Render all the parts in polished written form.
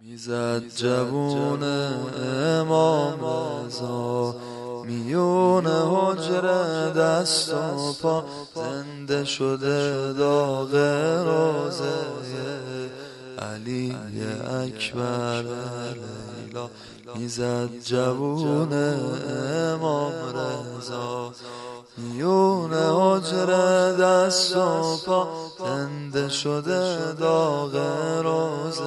میزد جوون امام رضا میون حجره دست و پا، زنده شده داغ روزه علی اکبر لیلا. میزد جوون امام رضا میون حجره دست و پا، زنده شده داغ روزه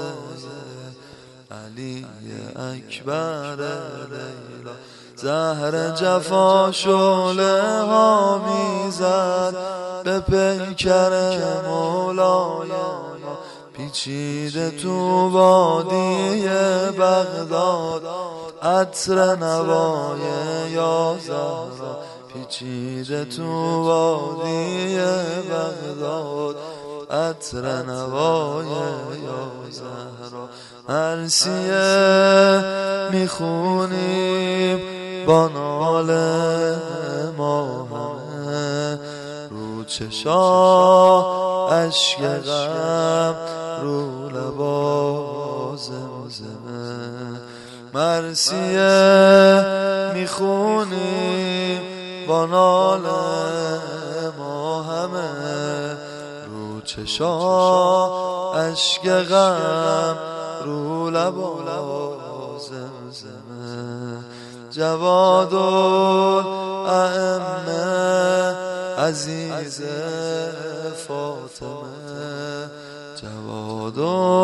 علی اکبر لیلا. زهر جفا شعله ها میزد به پیکر مولای ما، پیچیده تو وادی بغداد عطر نوای یا زهرا، پیچیده تو وادی بغداد عطر نوای یا زهرا. مرثیه میخونیم با ناله ما همه، رو چشا اشک غم رو لبا زمزمه. مرثیه میخونیم با ناله ما همه، رو چشا اشک غم رو لبا زمزمه. جواد الائمه عزیز فاطمه، جواد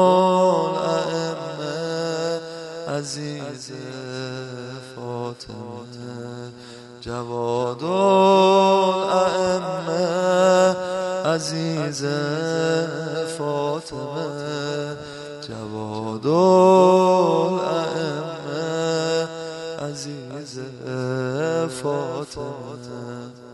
الائمه عزیز فاطمه، جواد الائمه عزیز فاطمه، جواد الائمه عزیز فاطمه.